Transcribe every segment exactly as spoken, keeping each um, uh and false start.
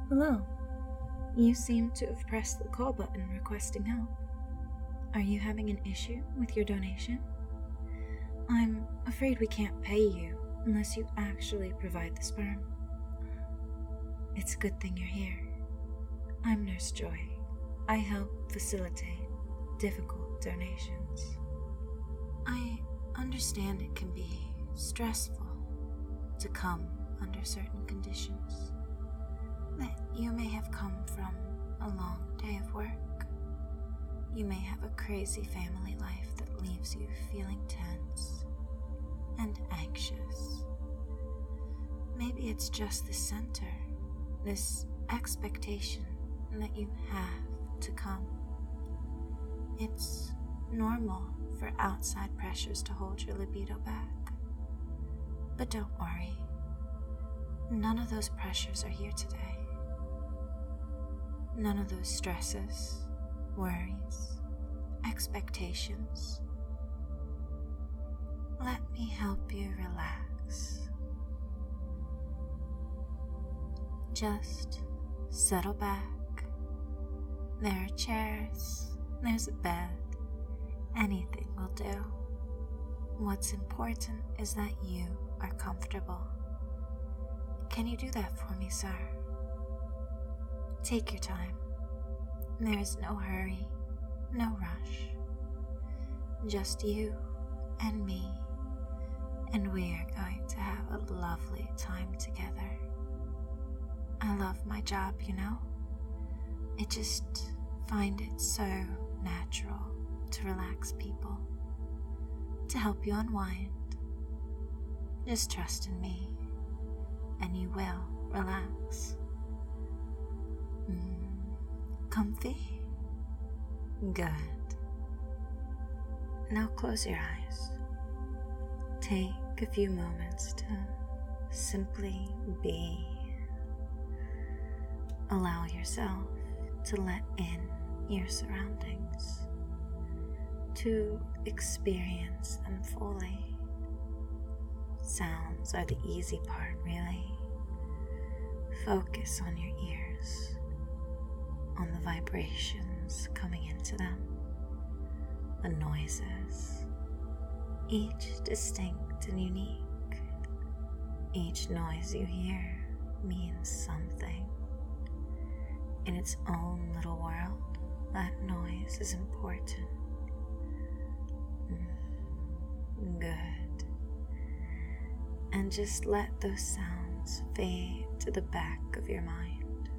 Hello. You seem to have pressed the call button requesting help. Are you having an issue with your donation? I'm afraid we can't pay you unless you actually provide the sperm. It's a good thing you're here. I'm Nurse Joy. I help facilitate difficult donations. I understand it can be stressful to come under certain conditions, that you may have come from a long day of work. You may have a crazy family life that leaves you feeling tense and anxious. Maybe it's just the center, this expectation that you have to come. It's normal for outside pressures to hold your libido back. But don't worry, none of those pressures are here today. None of those stresses, worries, expectations. Let me help you relax. Just settle back. There are chairs, there's a bed, anything will do. What's important is that you are comfortable. Can you do that for me, sir? Take your time. There is no hurry, no rush. Just you and me, and we are going to have a lovely time together. I love my job, you know? I just find it so natural to relax people, to help you unwind. Just trust in me, and you will relax. Mm, comfy? Good. Now close your eyes. Take a few moments to simply be. Allow yourself to let in your surroundings, to experience them fully. Sounds are the easy part, really. Focus on your ears, on the vibrations coming into them, the noises, each distinct and unique. Each noise you hear means something. In its own little world, that noise is important. Good. And just let those sounds fade to the back of your mind.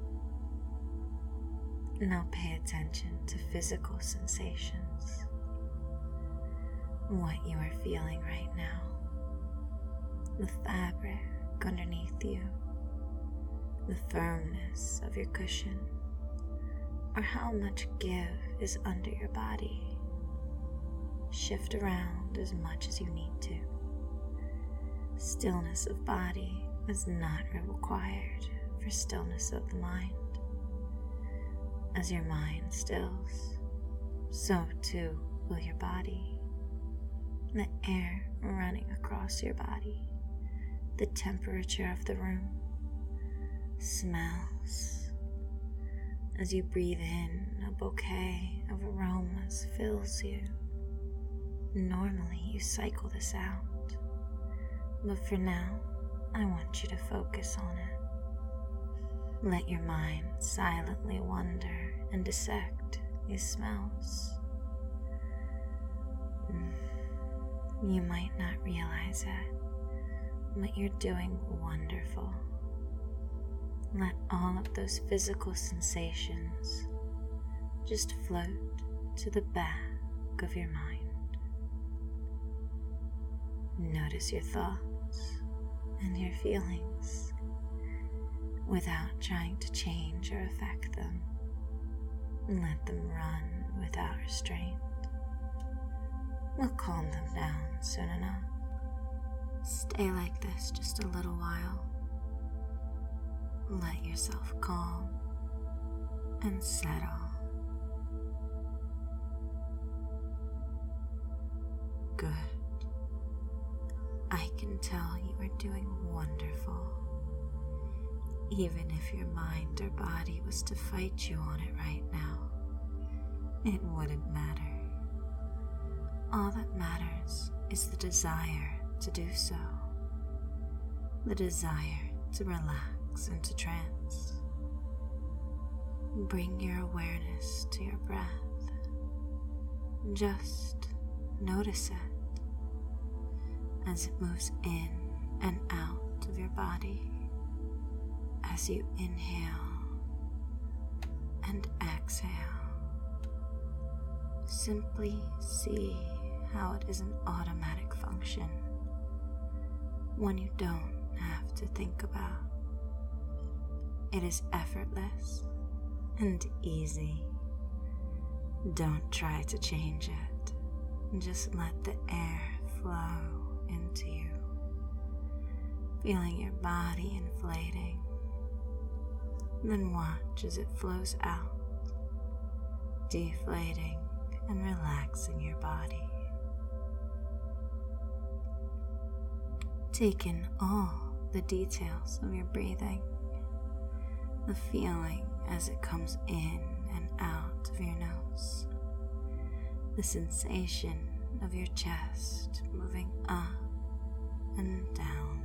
Now pay attention to physical sensations. What you are feeling right now. The fabric underneath you. The firmness of your cushion, or how much give is under your body. Shift around as much as you need to. Stillness of body is not required for stillness of the mind. As your mind stills, so too will your body. The air running across your body, the temperature of the room, smells. As you breathe in, a bouquet of aromas fills you. Normally you cycle this out, but for now, I want you to focus on it. Let your mind silently wonder and dissect these smells. You might not realize it, but you're doing wonderful. Let all of those physical sensations just float to the back of your mind. Notice your thoughts and your feelings without trying to change or affect them. Let them run without restraint. We'll calm them down soon enough. Stay like this just a little while. Let yourself calm and settle. Good. I can tell you are doing wonderful. even if your mind or body was to fight you on it right now, it wouldn't matter. All that matters is the desire to do so, the desire to relax into trance. Bring your awareness to your breath. Just notice it as it moves in and out of your body, as you inhale and exhale. Simply see how it is an automatic function, one you don't have to think about. It is effortless and easy. Don't try to change it. Just let the air flow into you, feeling your body inflating. Then watch as it flows out, deflating and relaxing your body. Take in all the details of your breathing, the feeling as it comes in and out of your nose, the sensation of your chest moving up and down.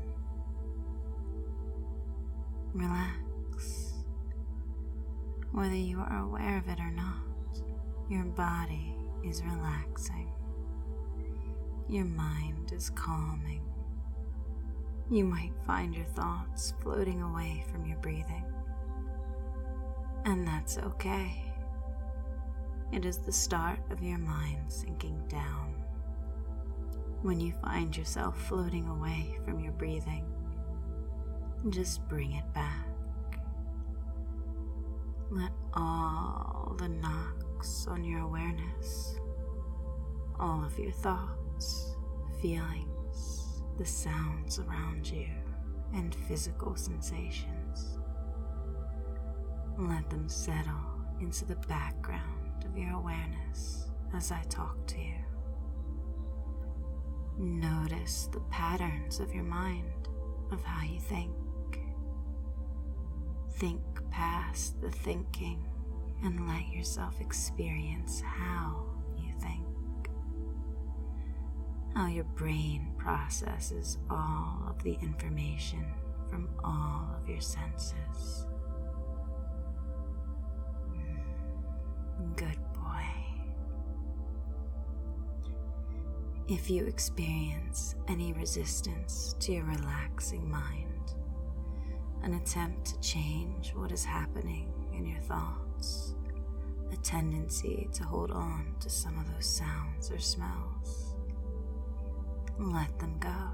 Relax. Whether you are aware of it or not, your body is relaxing. Your mind is calming. You might find your thoughts floating away from your breathing, and that's okay. It is the start of your mind sinking down. When you find yourself floating away from your breathing, just bring it back. Let all the knocks on your awareness, all of your thoughts, feelings, the sounds around you, and physical sensations, let them settle into the background of your awareness as I talk to you. Notice the patterns of your mind, of how you think. Think past the thinking and let yourself experience how you think. How your brain processes all of the information from all of your senses. Good boy. If you experience any resistance to your relaxing mind, an attempt to change what is happening in your thoughts, a tendency to hold on to some of those sounds or smells, let them go.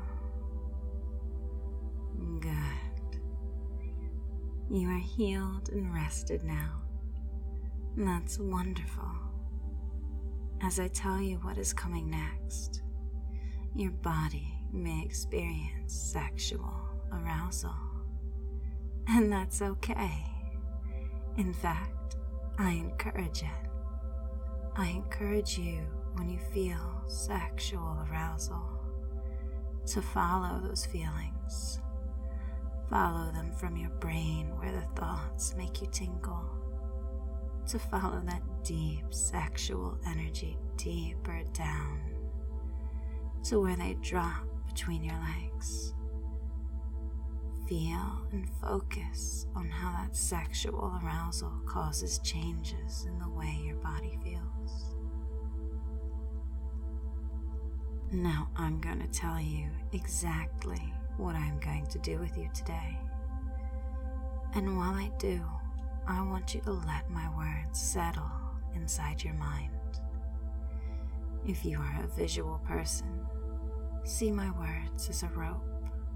Good. You are healed and rested now. That's wonderful. As I tell you what is coming next, your body may experience sexual arousal, and that's okay. In fact, I encourage it. I encourage you, when you feel sexual arousal, to follow those feelings. Follow them from your brain where the thoughts make you tingle, to follow that deep sexual energy deeper down to where they drop between your legs. Feel and focus on how that sexual arousal causes changes in the way your body feels. Now I'm going to tell you exactly what I'm going to do with you today. And while I do, I want you to let my words settle inside your mind. If you are a visual person, see my words as a rope,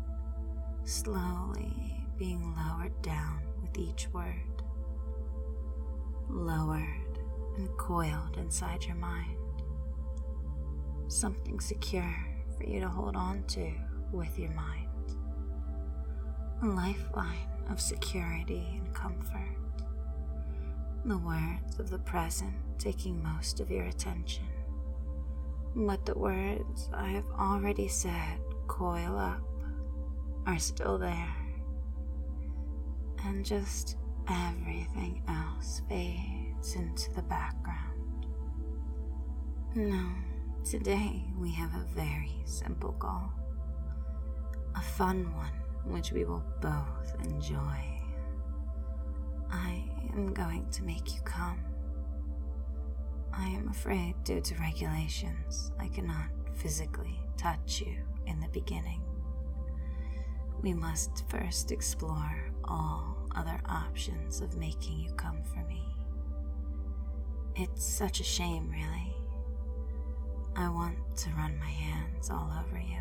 slowly being lowered down with each word, lowered and coiled inside your mind. Something secure for you to hold on to with your mind. A lifeline of security and comfort. The words of the present taking most of your attention, but the words I have already said coil up are still there, and just everything else fades into the background. No, today we have a very simple goal, a fun one which we will both enjoy. I am going to make you come. I am afraid, due to regulations, I cannot physically touch you in the beginning. We must first explore all other options of making you come for me. It's such a shame, really. I want to run my hands all over you.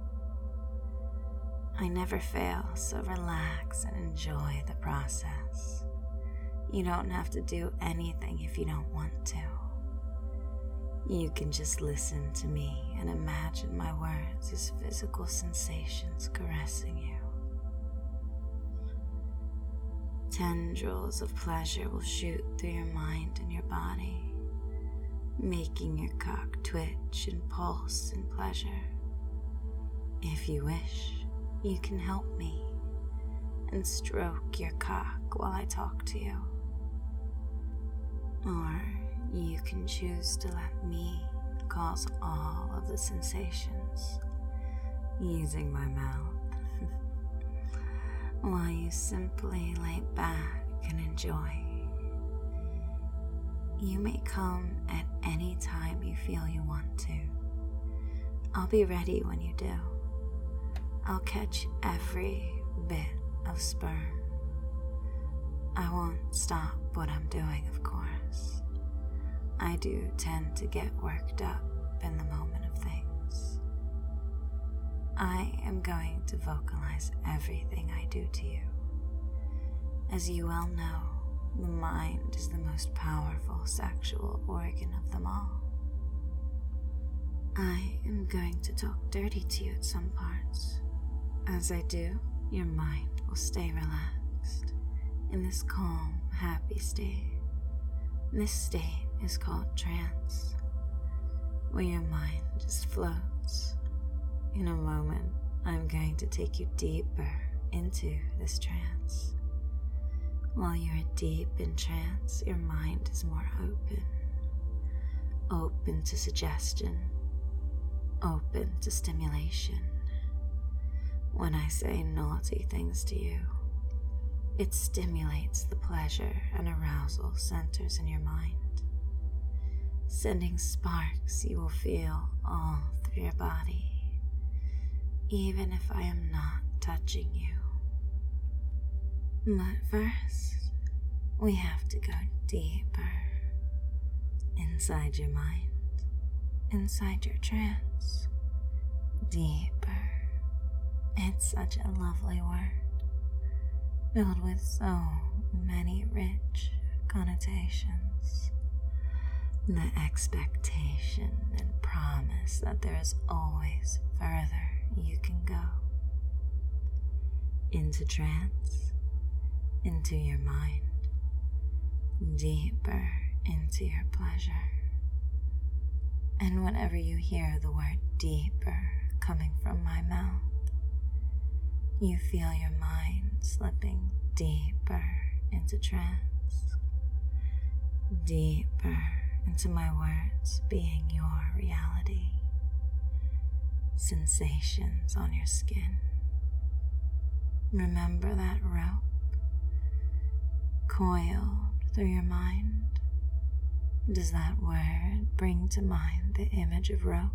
I never fail, so relax and enjoy the process. You don't have to do anything if you don't want to. You can just listen to me and imagine my words as physical sensations caressing you. Tendrils of pleasure will shoot through your mind and your body, making your cock twitch and pulse in pleasure. If you wish, you can help me and stroke your cock while I talk to you. Or you can choose to let me cause all of the sensations using my mouth while you simply lay back and enjoy. You may come at any time you feel you want to. I'll be ready when you do. I'll catch every bit of sperm. I won't stop what I'm doing, of course. I do tend to get worked up in the moment of things. I am going to vocalize everything I do to you. As you well know, the mind is the most powerful sexual organ of them all. I am going to talk dirty to you at some parts. As I do, your mind will stay relaxed in this calm, happy state. This state is called trance, where your mind just floats. In a moment, I'm going to take you deeper into this trance. While you're deep in trance, your mind is more open, open to suggestion, open to stimulation. When I say naughty things to you, it stimulates the pleasure and arousal centers in your mind, sending sparks you will feel all through your body, even if I am not touching you. But first, we have to go deeper inside your mind, inside your trance, deeper. It's such a lovely word, filled with so many rich connotations. The expectation and promise that there is always further you can go. Into trance, into your mind, deeper into your pleasure. And whenever you hear the word deeper coming from my mouth, you feel your mind slipping deeper into trance, deeper into my words being your reality, sensations on your skin. Remember that rope coiled through your mind? Does that word bring to mind the image of rope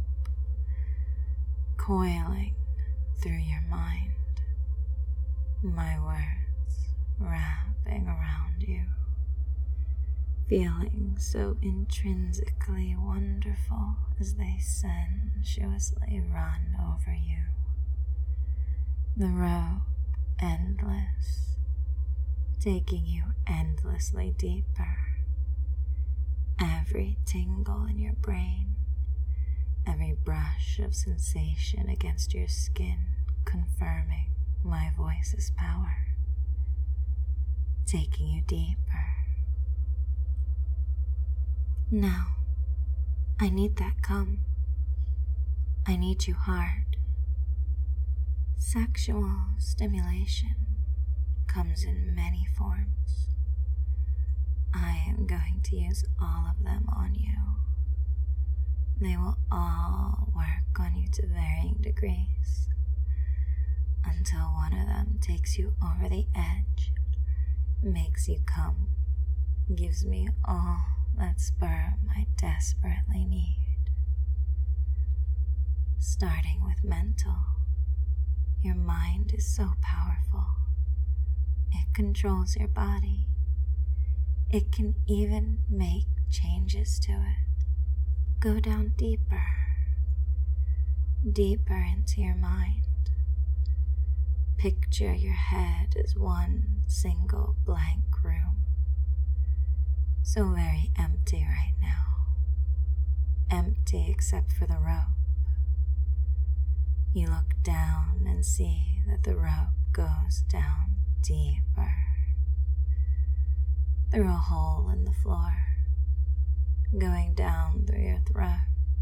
coiling through your mind? My words wrapping around you, feeling so intrinsically wonderful as they sensuously run over you. The rope endless, taking you endlessly deeper. Every tingle in your brain, every brush of sensation against your skin, confirming my voice's power, taking you deeper. Now, I need that come. I need you hard. Sexual stimulation comes in many forms. I am going to use all of them on you. They will all work on you to varying degrees until one of them takes you over the edge, makes you come, gives me all that sperm I desperately need. Starting with mental, your mind is so powerful. It controls your body. It can even make changes to it. Go down deeper, deeper into your mind. Picture your head as one single blank room. So very empty right now. Empty except for the rope. You look down and see that the rope goes down deeper, through a hole in the floor, going down through your throat.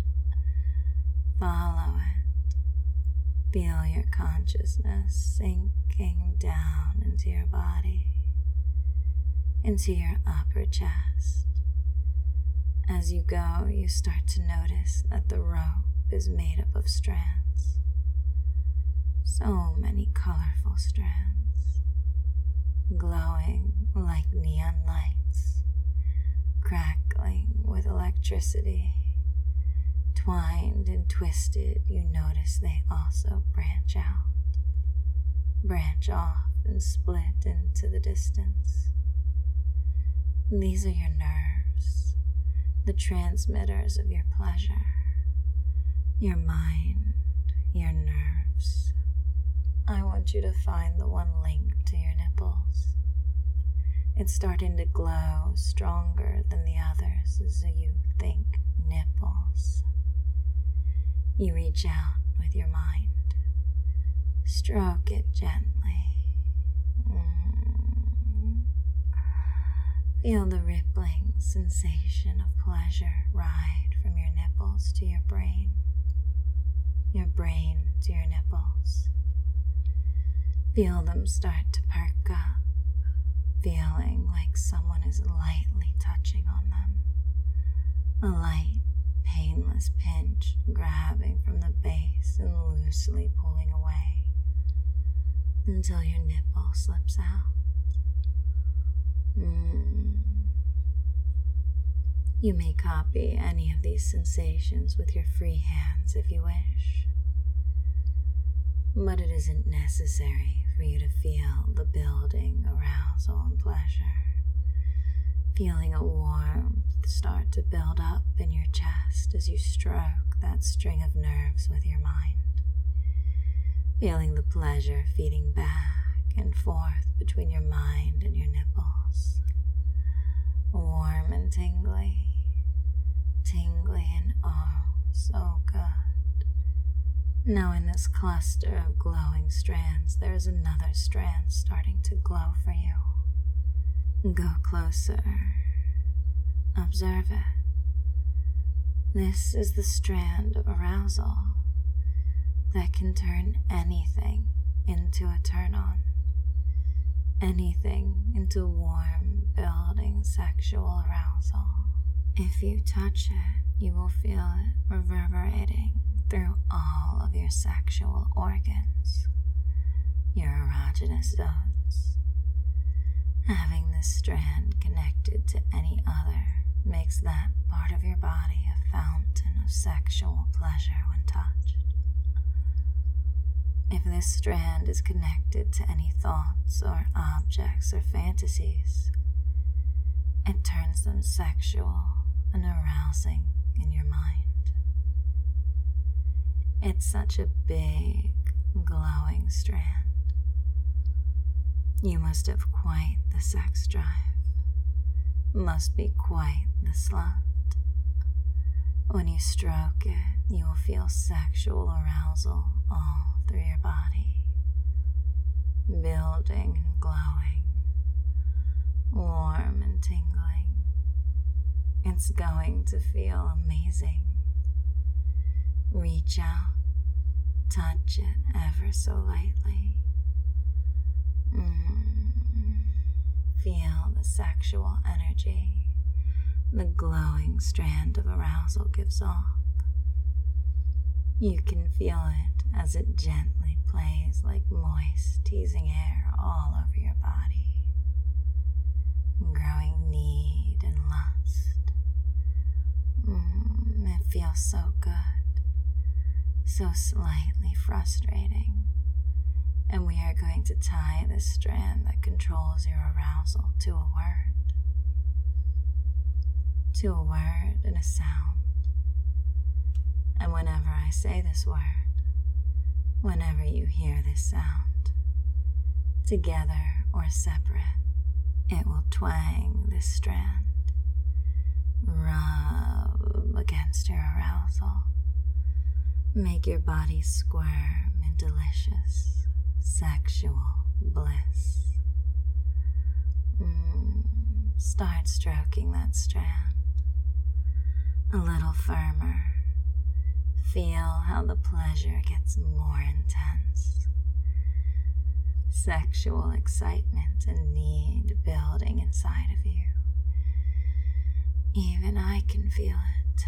Follow it. Feel your consciousness sinking down into your body, into your upper chest. As you go, you start to notice that the rope is made up of strands. So many colorful strands, glowing like neon lights, crackling with electricity. Twined and twisted, you notice they also branch out, branch off and split into the distance. These are your nerves, the transmitters of your pleasure, your mind, your nerves. I want you to find the one linked to your nipples. It's starting to glow stronger than the others as you think nipples. You reach out with your mind. Stroke it gently. Mm. Feel the rippling sensation of pleasure ride from your nipples to your brain, your brain to your nipples. Feel them start to perk up, feeling like someone is lightly touching on them. A light, painless pinch grabbing from the base and loosely pulling away until your nipple slips out. Mm. You may copy any of these sensations with your free hands if you wish, but it isn't necessary for you to feel the building arousal and pleasure. Feeling a warmth start to build up in your chest as you stroke that string of nerves with your mind. Feeling the pleasure feeding back and forth between your mind and your nipples. Warm and tingly, tingly and oh, so good. Now in this cluster of glowing strands, there is another strand starting to glow for you. Go closer. Observe it. This is the strand of arousal that can turn anything into a turn-on, anything into warm, building sexual arousal. If you touch it, you will feel it reverberating through all of your sexual organs, your erogenous zones. Having this strand connected to any other makes that part of your body a fountain of sexual pleasure when touched. If this strand is connected to any thoughts or objects or fantasies, it turns them sexual and arousing in your mind. It's such a big, glowing strand. You must have quite the sex drive. Must be quite the slut. When you stroke it, you will feel sexual arousal all through your body, building and glowing, warm and tingling. It's going to feel amazing. Reach out, touch it ever so lightly. Mm. feel the sexual energy the glowing strand of arousal gives off. You can feel it as it gently plays like moist, teasing air all over your body. Growing need and lust. Mm, it feels so good, so slightly frustrating. And we are going to tie this strand that controls your arousal to a word. To a word and a sound. And whenever I say this word, whenever you hear this sound, together or separate, it will twang this strand, rub against your arousal, make your body squirm in delicious sexual bliss. Mm, start stroking that strand a little firmer. Feel how the pleasure gets more intense. Sexual excitement and need building inside of you. Even I can feel it.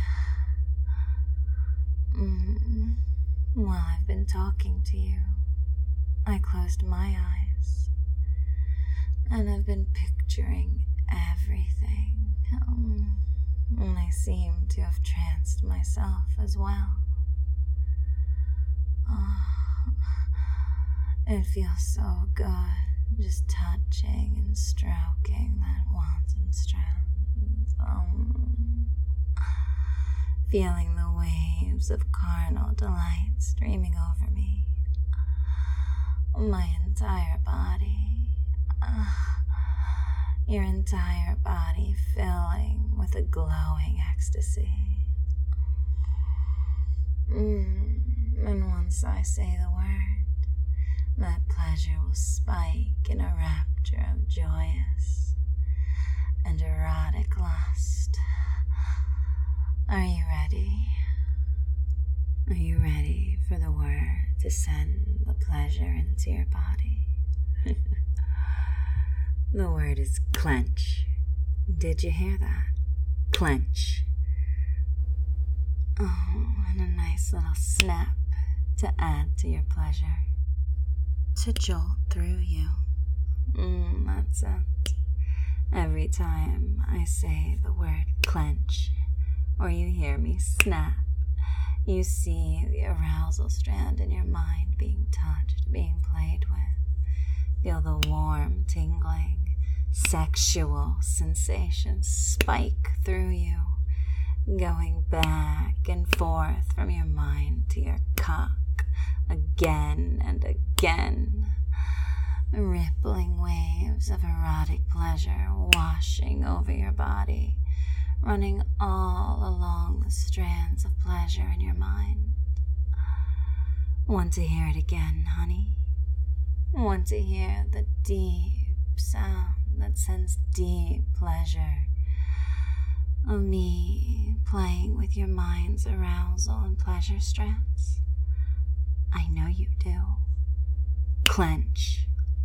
Mm. While I've been talking to you, I closed my eyes and I've been picturing everything. Um, and I seem to have tranced myself as well. Oh, it feels so good just touching and stroking that wanton strand. Um, feeling the waves of carnal delight streaming over me. My entire body. Uh, your entire body filling with a glowing ecstasy. Mm. And once I say the word, that pleasure will spike in a rapture of joyous and erotic lust. Are you ready? Are you ready for the word to send the pleasure into your body? The word is clench. Did you hear that? Clench. Oh, and a nice little snap to add to your pleasure. To jolt through you. Mm, that's it. Every time I say the word clench, or you hear me snap, you see the arousal strand in your mind being touched, being played with. Feel the warm, tingling, sexual sensations spike through you, going back and forth from your mind to your cock, again and again. Rippling waves of erotic pleasure washing over your body, running all along the strands of pleasure in your mind. Want to hear it again, honey? Want to hear the deep sound that sends deep pleasure of me playing with your mind's arousal and pleasure strands? I know you do. Clench.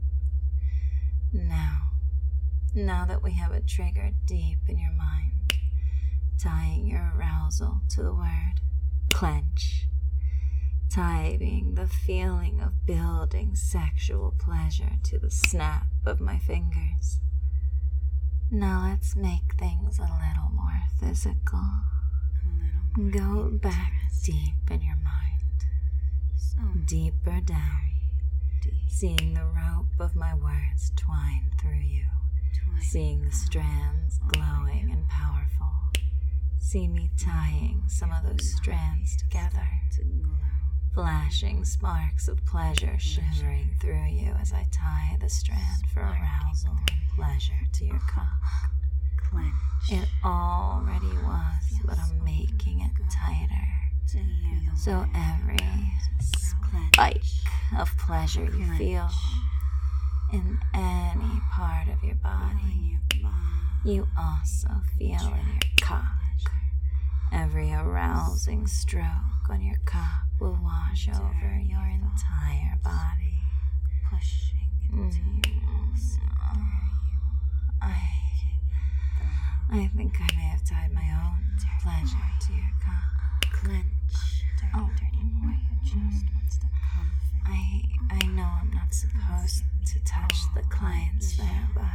Now, now that we have a trigger deep in your mind, tying your arousal to the word clench, tying the feeling of building sexual pleasure to the snap of my fingers. Now let's make things a little more physical. A little more Go back deep in your mind, so deeper down, deep. Seeing the rope of my words twine through you, twine seeing the strands glowing and powerful. See me tying some of those strands together, flashing sparks of pleasure shivering through you as I tie the strand for arousal and pleasure to your cock. It already was, but I'm making it tighter. So every spike of pleasure you feel in any part of your body, you also feel in your cock. Every arousing stroke on your cock will wash over your entire body, pushing into you. I... I think I may have tied my own pleasure to your cock. Clench. Oh, dirty boy who just wants to come for I, I know I'm not supposed to touch the clients there, but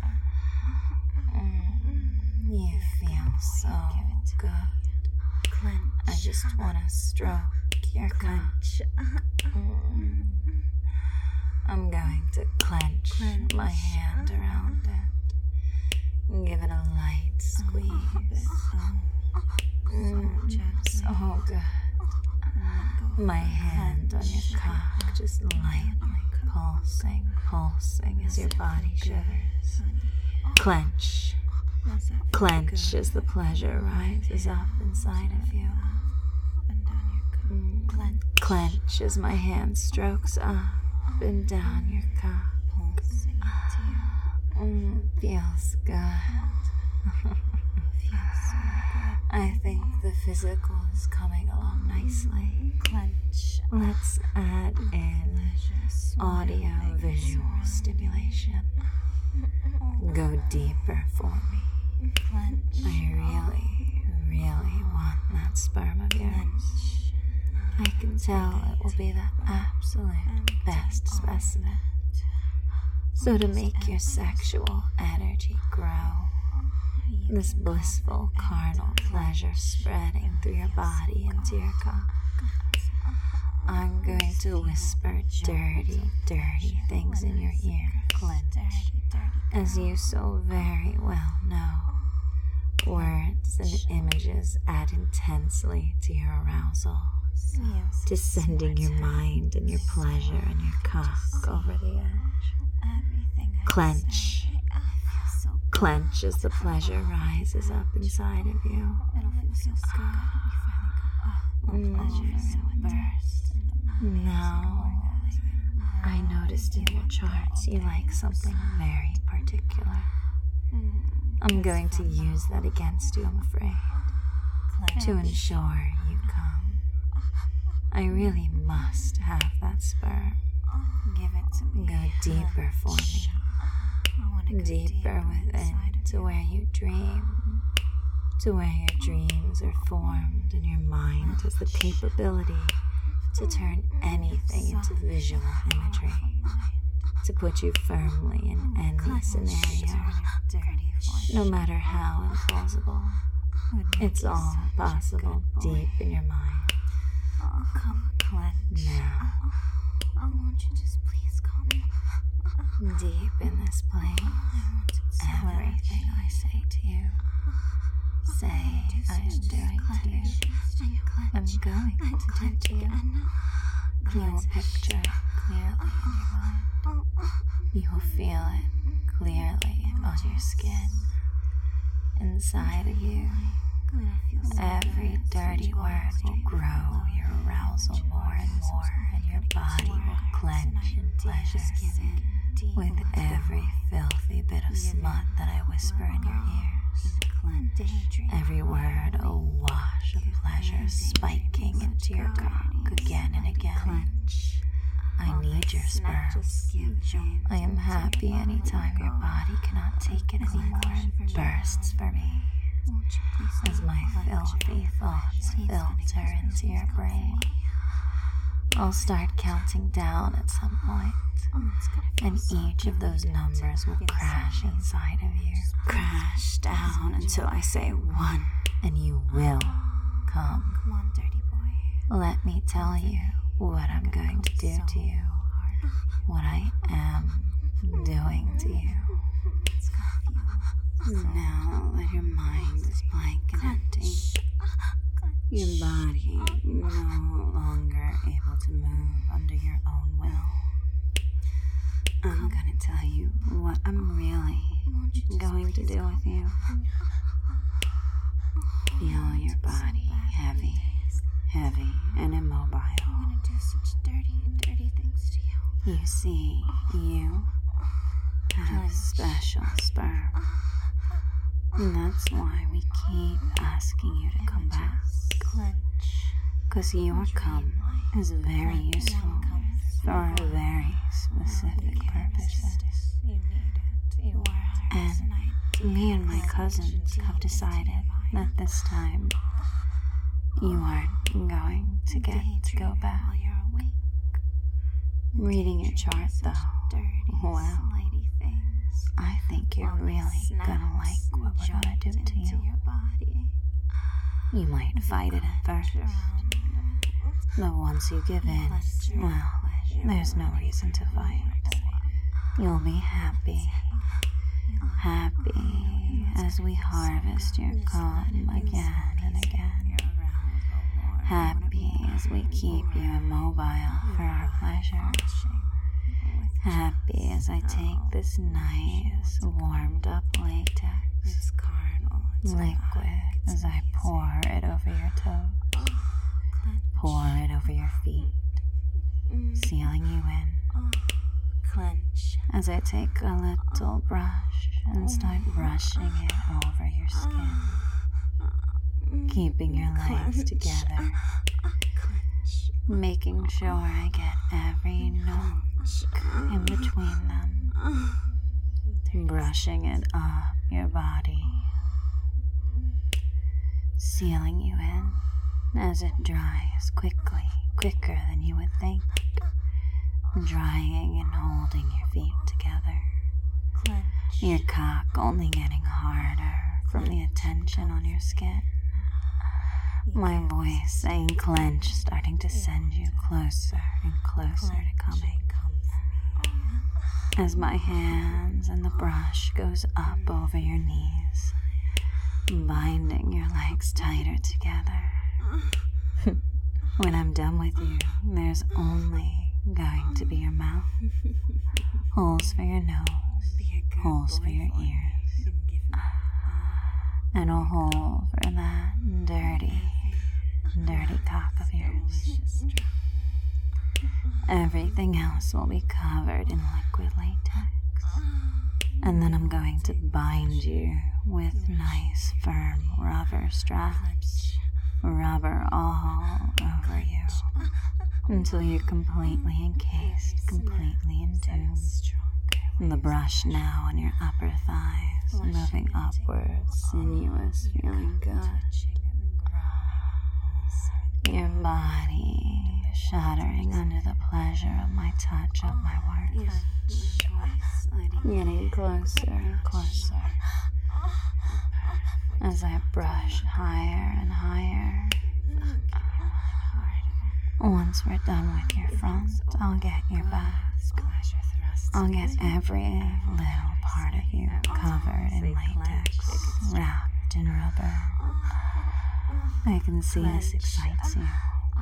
mm, you feel so good. Clench. I just want to stroke your clench. Mm. I'm going to clench, clench my hand around it and give it a light squeeze. Mm, so good. My hand on your cock just lightly pulsing, pulsing as your body shivers. Clench. Clench as the pleasure rises up inside of you. Mm. Clench as my hand strokes up and down your cock. Mm, feels good. I think the physical is coming along nicely. Clench. Let's add in audio-visual stimulation. Go deeper for me. I really, really want that sperm of yours. I can tell it will be the absolute best specimen. So to make your sexual energy grow, this blissful carnal pleasure spreading through your body into your cock, I'm going to whisper dirty, dirty things in your ear, Clench, as you so very well know. Words and images add intensely to your arousal, descending your mind and your pleasure and your cock over the edge. Clench. Clench as the pleasure rises up inside of you. Mm. Now, I noticed in your charts you like something very particular. I'm going to use that against you, I'm afraid, to ensure you come. I really must have that sperm. Give it to me. Go deeper for me. Deeper within, to where you dream, to where your dreams are formed and your mind has the capability to turn anything into visual imagery, to put you firmly in any scenario, no matter how implausible. It's all possible deep in your mind. Now, won't you just please come deep in this plane? Everything I say to you, say I am doing to you. I'm going to do to you. You will picture it clearly in your mind. You will feel it clearly on your skin, inside of you. Every dirty word will grow your arousal more and more, and your body will clench in pleasure with every filthy bit of smut that I whisper in your ears. Every word a wash of pleasure spiking into your cock again and again. I need your sperm. I am happy anytime your body cannot take it anymore and bursts for me, as my filthy thoughts filter into your brain. I'll start counting down at some point, and each of those numbers will crash inside of you. Crash down until I say one, and you will come. Come on, dirty boy. Let me tell you what I'm going to do to you, what I am doing to you. Now that your mind is blank and empty, your body no longer able to move under your own will, I'm gonna tell you what I'm really going to do with you. Feel your body heavy, heavy and immobile. I'm gonna do such dirty, dirty things to you. You see, you have special sperm. And that's why we keep asking you to come back. Because your cum is very useful for very specific purposes. And me and my cousins have decided that this time you aren't going to get to go back. Reading your chart, though, well, I think you're really gonna like what we're gonna do to you. You might fight it at first, but once you give in, well, there's no reason to fight. You'll be happy, happy as we harvest your calm again and again. Happy as we keep you immobile for our pleasure. Happy as I take this nice, warmed up latex, liquid as I pour it over your toes, pour it over your feet, sealing you in. As I take a little brush and start brushing it over your skin, keeping your legs together, making sure I get every nook in between them, brushing it up your body, sealing you in as it dries quickly, quicker than you would think, drying and holding your feet together, your cock only getting harder from the attention on your skin. My voice saying clench, starting to send you closer and closer to coming. As my hands and the brush goes up over your knees, binding your legs tighter together. When I'm done with you, there's only going to be your mouth, holes for your nose, holes for your ears, and a hole for that dirty, dirty cock of yours. Everything else will be covered in liquid latex, and then I'm going to bind you with nice, firm rubber straps, rubber all over you, until you're completely encased, completely entombed. The brush now on your upper thighs, moving upwards, sinuous, feeling good. Your body shuddering under the pleasure of my touch, of my words. Getting closer and closer as I brush higher and higher. Once we're done with your front, I'll get your back. I'll get every little part of you covered in latex, wrapped in rubber. I can see this excites you.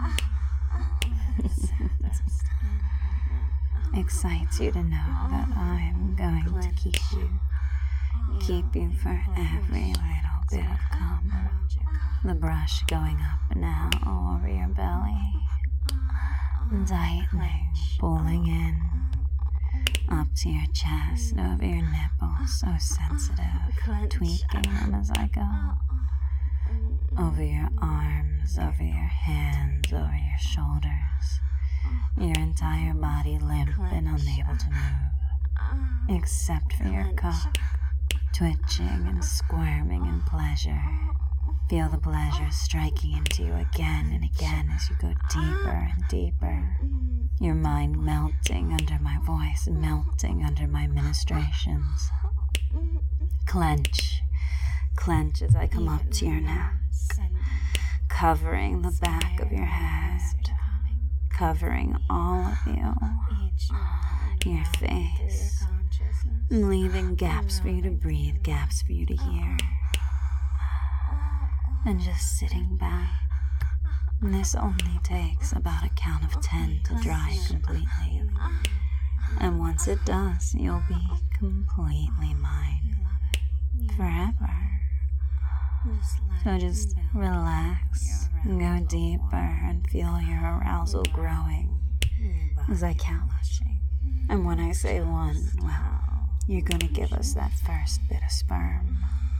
Excites you to know that I'm going to keep you, keep you for every little bit of cum. The brush going up and out over your belly, tightening, pulling in, up to your chest, over your nipples, so sensitive, tweaking them as I go. Over your arms, over your hands, over your shoulders, your entire body limp and unable to move, except for your cock, twitching and squirming in pleasure. Feel the pleasure striking into you again and again as you go deeper and deeper. Your mind melting under my voice, melting under my ministrations. Clench, clench as I come up to your neck, covering the back of your head, covering all of you, your face, leaving gaps for you to breathe, gaps for you to hear, and just sitting back. This only takes about a count of ten to dry completely, and once it does, you'll be completely mine, forever. So just relax, go deeper, and feel your arousal growing as I count. And when I say one, well, you're gonna give us that first bit of sperm.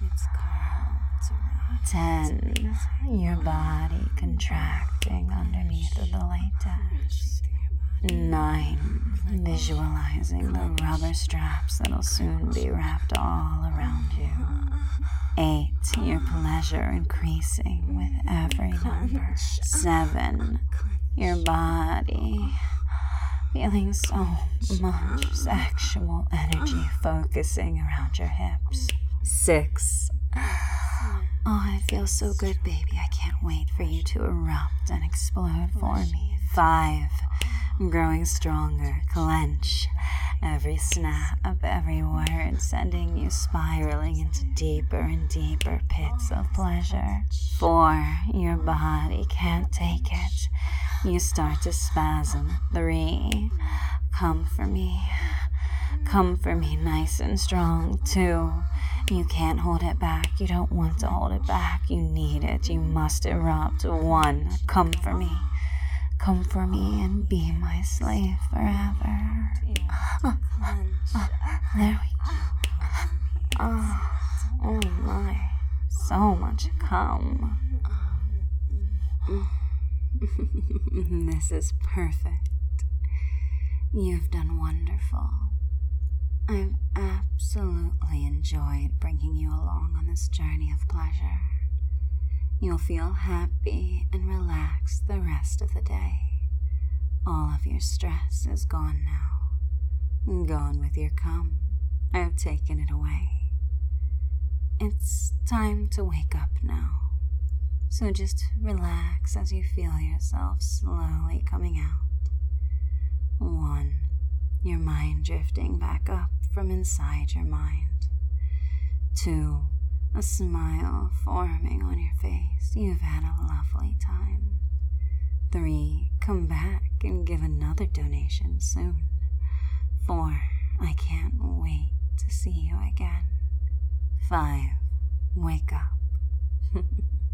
Ten, your body contracting underneath of the latex. Nine. Visualizing the rubber straps that'll soon be wrapped all around you. Eight. Your pleasure increasing with every number. Seven. Your body feeling so much sexual energy focusing around your hips. Six. Oh, it feels so good, baby. I can't wait for you to erupt and explode for me. Five. Growing stronger. Clench. Every snap, every word sending you spiraling into deeper and deeper pits of pleasure. Four. Your body can't take it. You start to spasm. Three. Come for me. Come for me nice and strong. Two. You can't hold it back. You don't want to hold it back. You need it. You must erupt. One. Come for me. Come for me and be my slave forever. Oh, oh, there we go. Oh, oh my. So much cum. This is perfect. You've done wonderful. I've absolutely enjoyed bringing you along on this journey of pleasure. You'll feel happy and relaxed the rest of the day. All of your stress is gone now. Gone with your cum. I've taken it away. It's time to wake up now. So just relax as you feel yourself slowly coming out. One. Your mind drifting back up from inside your mind. Two. A smile forming on your face. You've had a lovely time. Three. Come back and give another donation soon. Four. I can't wait to see you again. Five. Wake up.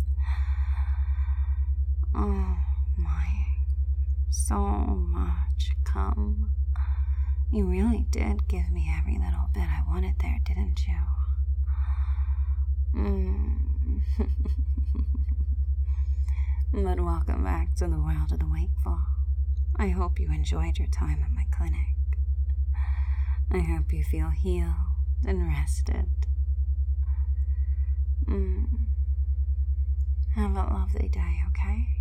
Oh my. So much cum. You really did give me every little bit I wanted there, didn't you? Mm. But welcome back to the world of the wakeful. I hope you enjoyed your time at my clinic. I hope you feel healed and rested. Mm. Have a lovely day, okay?